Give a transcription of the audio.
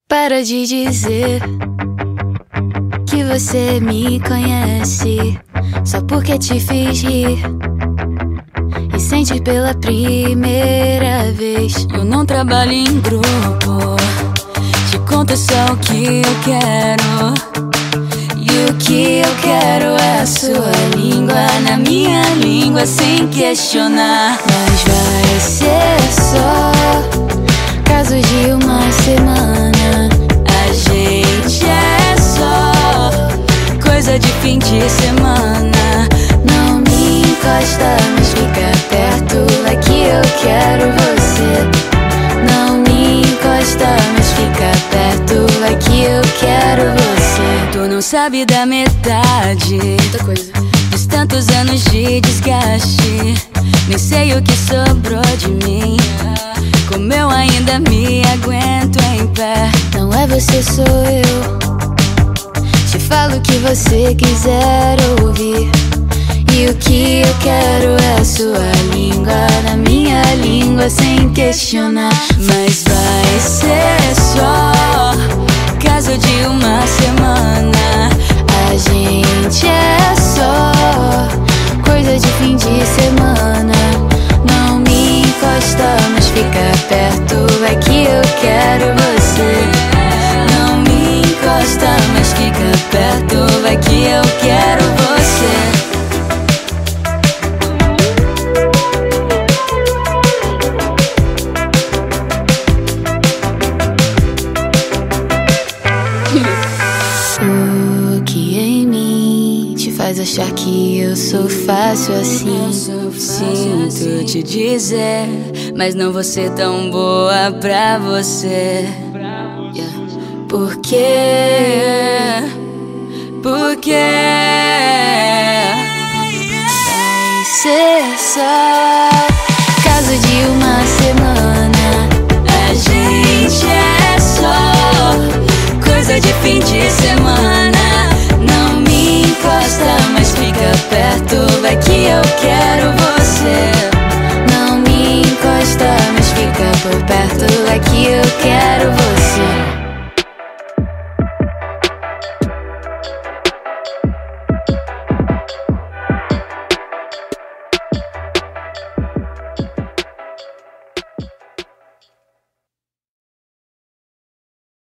Para de dizer que você me conhece só porque te fiz rir e sente pela primeira vez. Eu não trabalho em grupo, te conto só o que eu quero. E o que eu quero é a sua língua na minha língua sem questionar. Mas vai ser só caso de uma semana. A gente é só coisa de fim de semana. Não me encosta, mas fica perto, é que eu quero você. Não me encosta, mas fica perto, é que eu quero você. Tu não sabe da metade, Muita coisa. dos tantos anos de desgaste. Nem sei o que sobrou de mim, como eu ainda me aguento em pé. Não é você, sou eu. Te falo o que você quiser ouvir. E o que eu quero é a sua língua na minha língua sem questionar. Mas vai ser só caso de uma semana. A gente é só coisa de fim de semana. Não me encosta, mas fica perto, é que eu quero você. Não me encosta, mas fica perto, é que eu quero você. O que em mim te faz achar que eu sou fácil assim? Sinto te dizer, mas não vou ser tão boa pra você. Por quê? Por quê? Vai ser só caso de uma semana. A gente é só coisa de fim de semana. Não me encosta, mas fica perto, é que eu quero você. Não me encosta, mas fica por perto, é que eu quero você.